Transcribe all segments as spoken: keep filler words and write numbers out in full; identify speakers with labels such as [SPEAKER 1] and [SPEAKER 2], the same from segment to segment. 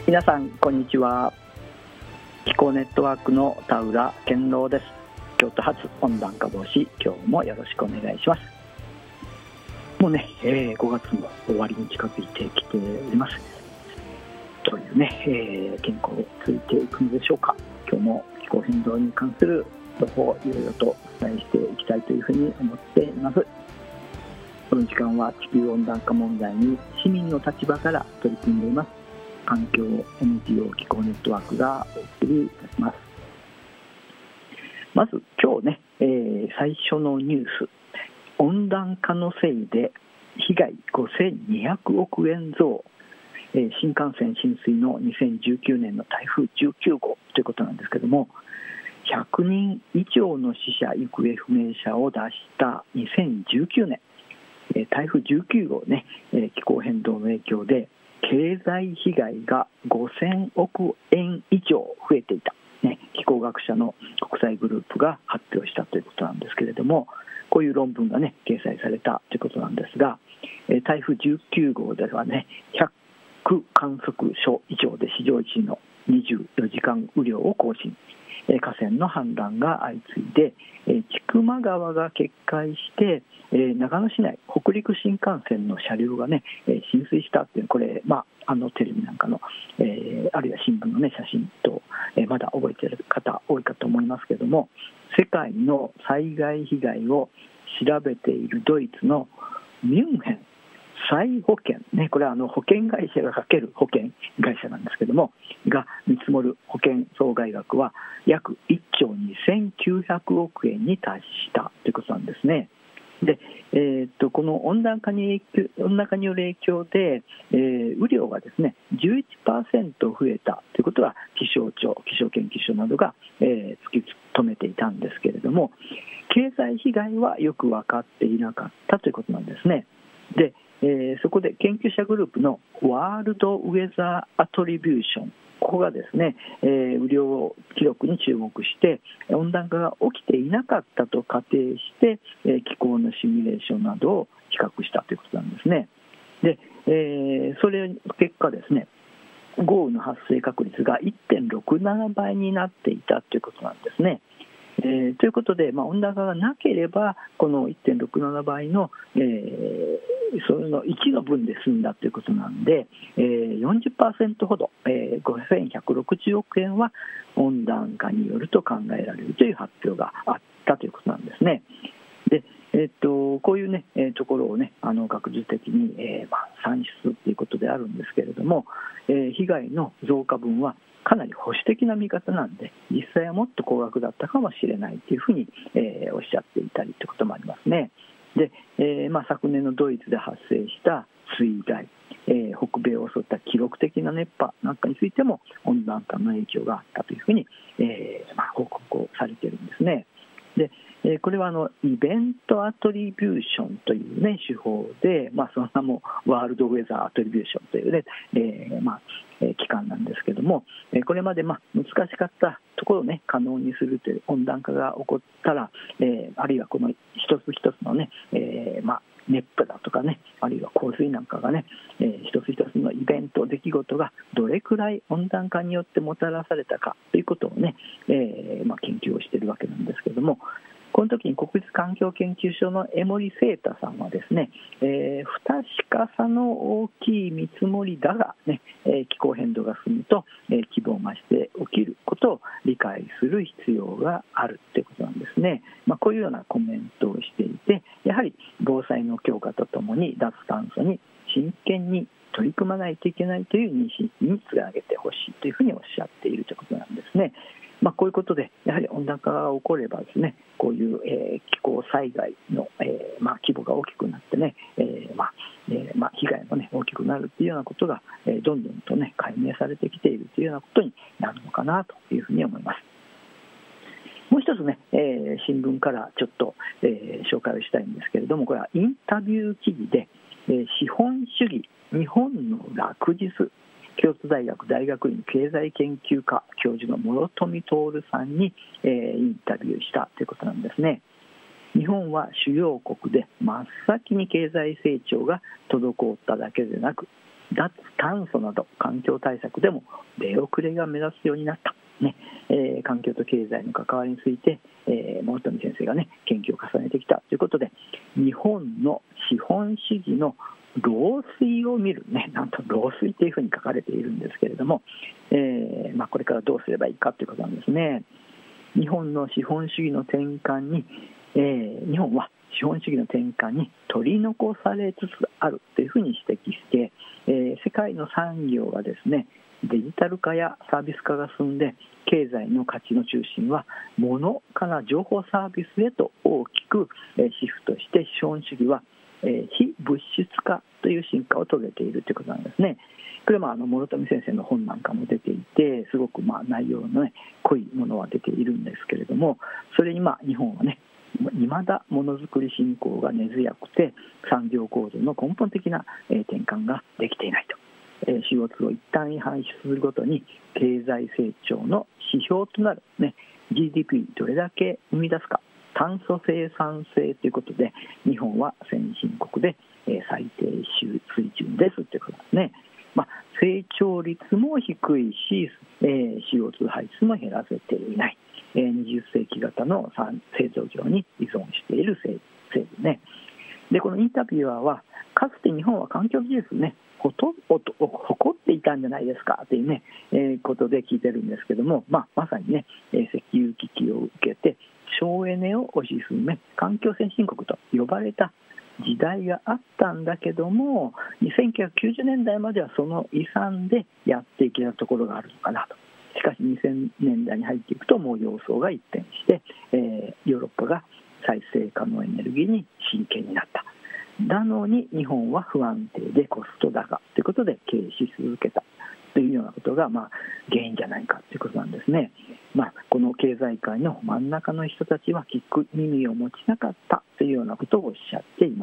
[SPEAKER 1] 皆さんこんにちは。気候ネットワークの田浦健郎です。京都発温暖化防止、今日もよろしくお願いします。もうね、えー、ごがつも終わりに近づいてきておりますというね、えー、健康ついていくのでしょうか。今日も気候変動に関する情報をいろいろとお伝えしていきたいというふうに思っています。この時間は地球温暖化問題に市民の立場から取り組んでいます環境 エヌジーオー 気候ネットワークがお送りいたします。まず今日ね、えー、最初のニュース、温暖化のせいで被害ごせんにひゃくおくえん増、えー、新幹線浸水のにせんじゅうきゅうねんの台風じゅうきゅうごうということなんですけども、ひゃくにん以上の死者行方不明者を出したにせんじゅうきゅうねん、えー、台風じゅうきゅうごうね、えー、気候変動の影響で経済被害がごせんおくえん以上増えていた、ね、気候学者の国際グループが発表したということなんですけれども、こういう論文がね掲載されたということなんですが、台風じゅうきゅうごうではねひゃく観測所以上で史上一のにじゅうよじかん雨量を更新、河川の氾濫が相次いで千曲川が決壊して長野市内北陸新幹線の車両がね浸水したっていう、これ、まあ、あのテレビなんかの、えー、あるいは新聞の、ね、写真と、えー、まだ覚えている方多いかと思いますけれども、世界の災害被害を調べているドイツのミュンヘン再保険、ね、これはあの保険会社がかける保険会社なんですけどもが見積もる保険損害額は約いっちょうにせんきゅうひゃくおくえんに達したということなんですね。で、えー、っとこの温暖化に影響、温暖化による影響で、えー、雨量がですね じゅういちパーセント 増えたということは気象庁、気象研究所などが、えー、突き止めていたんですけれども、経済被害はよく分かっていなかったということなんですね。で、えー、そこで研究者グループのワールドウェザーアトリビューション、ここがですね、えー、雨量記録に注目して温暖化が起きていなかったと仮定して、えー、気候のシミュレーションなどを比較したということなんですね。で、えー、それの結果ですね、豪雨の発生確率が いってんろくななばいになっていたということなんですね。えー、ということで、まあ、温暖化がなければこの いってんろくななばいの、えー、そのいちの分で済んだということなんで、えー、よんじゅっパーセント ほど、えー、ごせんひゃくろくじゅうおくえんは温暖化によると考えられるという発表があったということなんですね。で、えー、っとこういう、ね、えー、ところを、ね、あの学術的に、えーまあ、算出ということであるんですけれども、えー、被害の増加分はかなり保守的な見方なんで、実際はもっと高額だったかもしれないというふうに、えー、おっしゃっていたりということもありますね。で、えーまあ、昨年のドイツで発生した水害、えー、北米を襲った記録的な熱波なんかについても温暖化の影響があったというふうに、えーまあ、報告をされているんですね。で、えー、これはあのイベントアトリビューションという、ね、手法で、まあ、その名もワールドウェザーアトリビューションという、ねえーまあえー、機関なんですけども、えー、これまでまあ難しかったところを、ね、可能にするという、温暖化が起こったら、えー、あるいはこの一つ一つの、ねえーまあ、熱波だとかね、あるいは洪水なんかがね、えー、一つ一つのイベント出来事がどれくらい温暖化によってもたらされたかということをね、えーまあ、研究をしているわけなんですけども、この時に国立環境研究所の江守聖太さんはですね、えー、不確かさの大きい見積もりだが、ねえー、気候変動が進むと、えー、規模を増して起きることを理解する必要があるということなんですね。まあ、こういうようなコメントをしていて、やはり防災の強化とともに脱炭素に真剣に取り組まないといけないという認識につなげてほしいというふうにおっしゃっているということなんですね。まあ、こういうことでやはり温暖化が起こればですね、こういう、えー、気候災害の、えーまあ、規模が大きくなってね、えーまあえーまあ、被害も、ね、大きくなるというようなことが、えー、どんどんと、ね、解明されてきているというようなことになるのかなというふうに思います。もう一つね、えー、新聞からちょっと、えー、紹介をしたいんですけれども、これはインタビュー記事で、えー、資本主義日本の落日、京都大学大学院経済研究科教授の諸富徹さんに、えー、インタビューしたということなんですね。日本は主要国で真っ先に経済成長が滞っただけでなく、 脱炭素など環境対策でも出遅れが目立つようになった、ねえー、環境と経済の関わりについて、えー、諸富先生が、ね、研究を重ねてきたということで、日本の資本主義の漏水を見る、ね、なんと漏水というふうに書かれているんですけれども、えーまあ、これからどうすればいいかということなんですね。日本の資本主義の転換に、えー、日本は資本主義の転換に取り残されつつあるというふうに指摘して、えー、世界の産業がですね、デジタル化やサービス化が進んで、経済の価値の中心は物から情報サービスへと大きくシフトして、資本主義は非物質化という進化を遂げているということなんですね。これはまああの諸富先生の本なんかも出ていて、すごくまあ内容の、ね、濃いものは出ているんですけれども、それにまあ日本はね、いまだものづくり振興が根強くて、産業構造の根本的な転換ができていないと。シーオーツー を一旦に排出するごとに経済成長の指標となる、ね、ジーディーピー どれだけ生み出すか、炭素生産性ということで、日本は先進国で最低水準ですということですね。まあ、成長率も低いし、えー、シーオーツー 排出も減らせていない、えー、にじゅっ世紀型の製造業に依存している制度ね。で、このインタビュアーは、かつて日本は環境技術ね、ほとんど誇っていたんじゃないですかというね、えー、ことで聞いてるんですけども、まあ、まさにね、石油危機を受けて省エネを推し進め、環境先進国と呼ばれた時代があったんだけども、せんきゅうひゃくきゅうじゅうねんだいまではその遺産でやっていけたところがあるのかなと。しかしにせんねんだいに入っていくと、もう様相が一変して、えー、ヨーロッパが再生可能エネルギーに真剣になった。なのに日本は不安定でコスト高ということで経営し続けたというようなことが、まあ、原因じゃないかということなんですね。まあ、この経済界の真ん中の人たちは聞く耳を持ちなかったというようなことをおっしゃっています、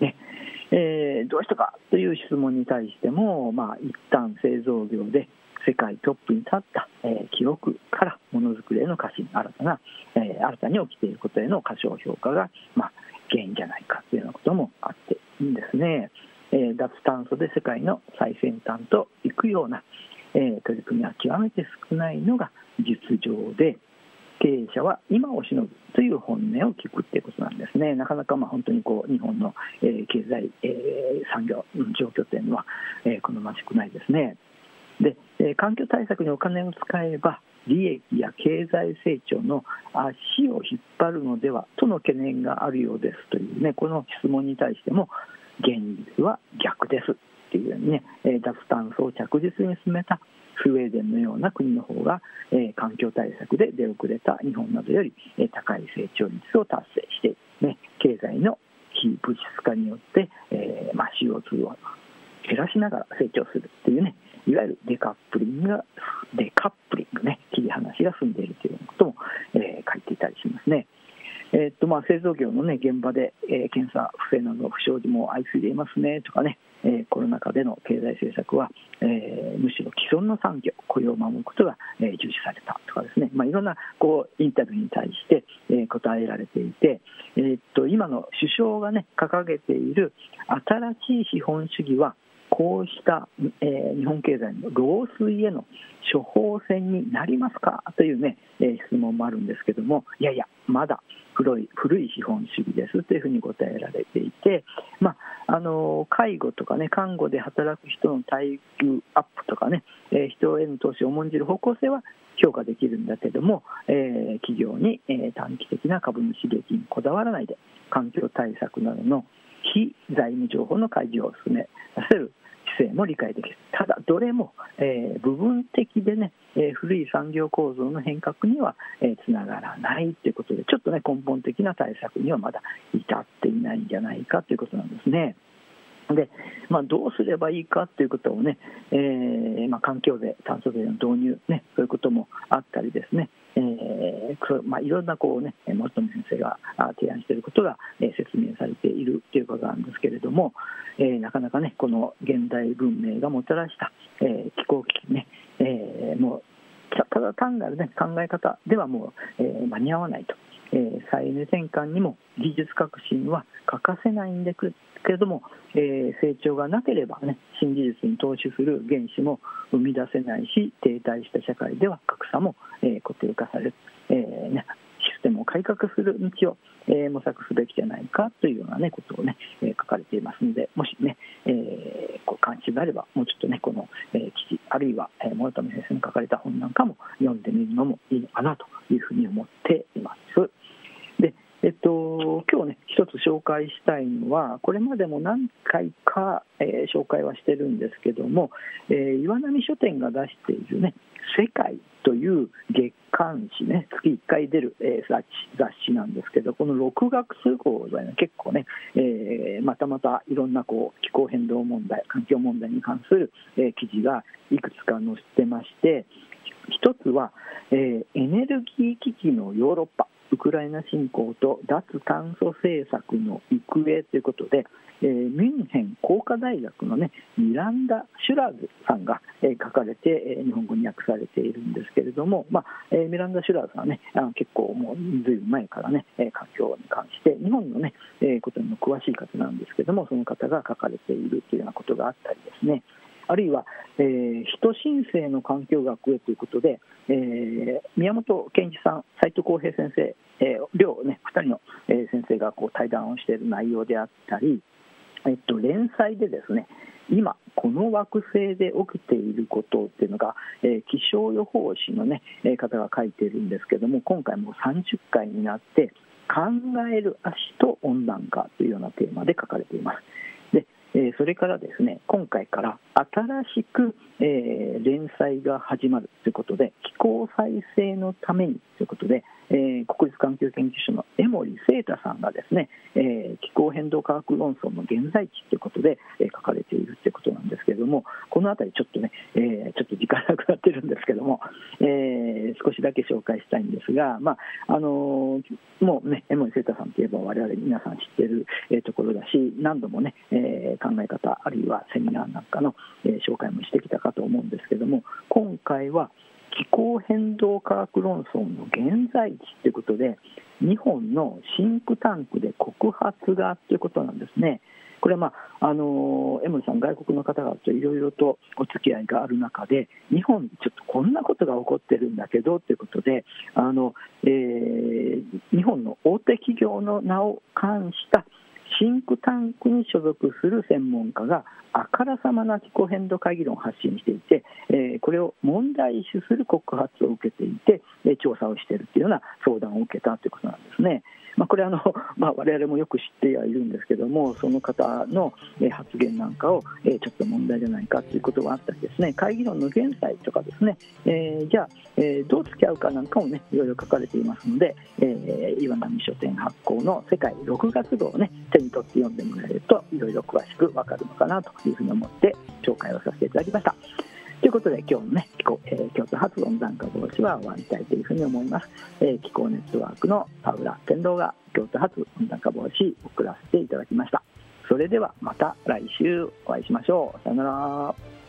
[SPEAKER 1] ねえー、どうしたかという質問に対しても、まあ、一旦製造業で世界トップに立った、えー、記憶からものづくりへの過信、新たな、えー、新たに起きていることへの過小評価が、まあ、原因じゃないかというようなこともあっていいんですね。えー、脱炭素で世界の最先端といくような、えー、取り組みは極めて少ないのが実情で、経営者は今をしのぐという本音を聞くということなんですね。なかなかまあ本当にこう日本の、えー、経済、えー、産業の状況というのは、えー、好ましくないですね。で、えー、環境対策にお金を使えば利益や経済成長の足を引っ張るのではとの懸念があるようですというね、この質問に対しても現実は逆ですっていうね、脱炭素を着実に進めたスウェーデンのような国の方が、えー、環境対策で出遅れた日本などより、えー、高い成長率を達成して、ね、経済の非物質化によって、えーまあ、シーオーツー を減らしながら成長するっていうね、いわゆるデカップリングがデカップリングね、切り離しが進んでいるというようなことも、えー、書いていたりしますね。えーっとまあ、製造業の、ね、現場で、えー、検査不正などの不祥事も相次いでいますねとかね、えー、コロナ禍での経済政策は、えー、むしろ既存の産業、雇用を守ることが、えー、重視されたとかですね、まあ、いろんなこうインタビューに対して、えー、答えられていて、えーっと今の首相が、ね、掲げている新しい資本主義はこうした、えー、日本経済の漏水への処方箋になりますかという、ねえー、質問もあるんですけども、いやいやまだ古い、古い資本主義ですというふうに答えられていて、まあ、あの介護とか、ね、看護で働く人の待遇アップとか、ねえー、人への投資を重んじる方向性は評価できるんだけども、えー、企業に、えー、短期的な株主利益にこだわらないで環境対策などの非財務情報の開示を進めさせる姿勢も理解できる。ただどれも、えー、部分的でね、えー、古い産業構造の変革には、えー、つながらないということで、ちょっとね根本的な対策にはまだ至っていないんじゃないかということなんですね。でまあ、どうすればいいかということをね、えーまあ、環境税、炭素税の導入、ね、そういうこともあったりですね、えーまあ、いろんなこう、ね、諸富先生が提案していることが、えー、説明されているということなんですけれども、えー、なかなかねこの現代文明がもたらした、えー、気候危機ね、えー、もうただ単なる、ね、考え方ではもう、えー、間に合わないと。えー、再エネ転換にも技術革新は欠かせないんでくけれども、えー、成長がなければ、ね、新技術に投資する原資も生み出せないし、停滞した社会では格差も、えー、固定化される、えーね、システムを改革する道を、えー、模索すべきじゃないかというような、ね、ことを、ね、えー、書かれていますので、もしね、えー、こう関心があればもうちょっとねこの、えー、記事あるいは、えー、諸富先生の書かれた本なんかも読んでみるのもいいのかなというふうに思っています。でえっと、今日ね一つ紹介したいのは、これまでも何回か、えー、紹介はしてるんですけども、えー、岩波書店が出しているね世界という月刊誌ね、月いっかい出る、えー、雑誌、雑誌なんですけど、このろくがつ号で、ね、結構ね、えー、またまたいろんなこう気候変動問題、環境問題に関する、えー、記事がいくつか載せてまして、一つは、えー、エネルギー危機のヨーロッパ、ウクライナ侵攻と脱炭素政策の行方ということで、えー、ミュンヘン工科大学の、ね、ミランダ・シュラーズさんが、えー、書かれて、えー、日本語に訳されているんですけれども、まあえー、ミランダ・シュラーズさんは、ね、あの結構もうずいぶん前から、ね、環境に関して日本の、ねえー、ことにも詳しい方なんですけども、その方が書かれているというようなことがあったりですね、あるいは、えー、人新世の環境学へということで、えー、宮本健一さん、斉藤浩平先生、えー、両、ね、ふたりの、えー、先生がこう対談をしている内容であったり、えっと、連載でですね、今この惑星で起きていることっていうのが、えー、気象予報士の、ね、方が書いているんですけども、今回もさんじゅっかいになって考える足と温暖化というようなテーマで書かれています。でえー、それからですね、今回から新しく、えー、連載が始まるということで、気候再生のためにということで、えー、国立環境研究所の江守正太さんがですね、えー、気候変動科学論争の現在地ということで、えー、書かれているということなんですけれども、このあたりちょっとね、えー、ちょっと時間なくなってるんですけども、えー、少しだけ紹介したいんですが、まああのー、もうね、江守正太さんといえば我々皆さん知っている、えー、ところだし、何度もね、えー考え方あるいはセミナーなんかの、えー、紹介もしてきたかと思うんですけども、今回は気候変動科学論争の現在地ということで、日本のシンクタンクで告発がということなんですね。これは、まああのー、江守さん、外国の方々といろいろとお付き合いがある中で、日本ちょっとこんなことが起こってるんだけどということで、あの、えー、日本の大手企業の名を冠したシンクタンクに所属する専門家があからさまな気候変動会議論を発信していて、えー、これを問題視する告発を受けていて、えー、調査をしているというような相談を受けたということなんですね。まあ、これはあの、まあ、我々もよく知ってはいるんですけども、その方の発言なんかをちょっと問題じゃないかということがあったりですね、会議論の現在とかですね、えー、じゃあ、えー、どう付き合うかなんかもね、いろいろ書かれていますので、えー、岩波書店発行の世界ろくがつ号をね、手に取って読んでもらえるといろいろ詳しくわかるのかなというふうに思って紹介をさせていただきました。ということで、今日のね、気候、えー、京都発温暖化防止は終わりたいというふうに思います。えー、気候ネットワークの田浦健郎が京都発温暖化防止を送らせていただきました。それではまた来週お会いしましょう。さよなら。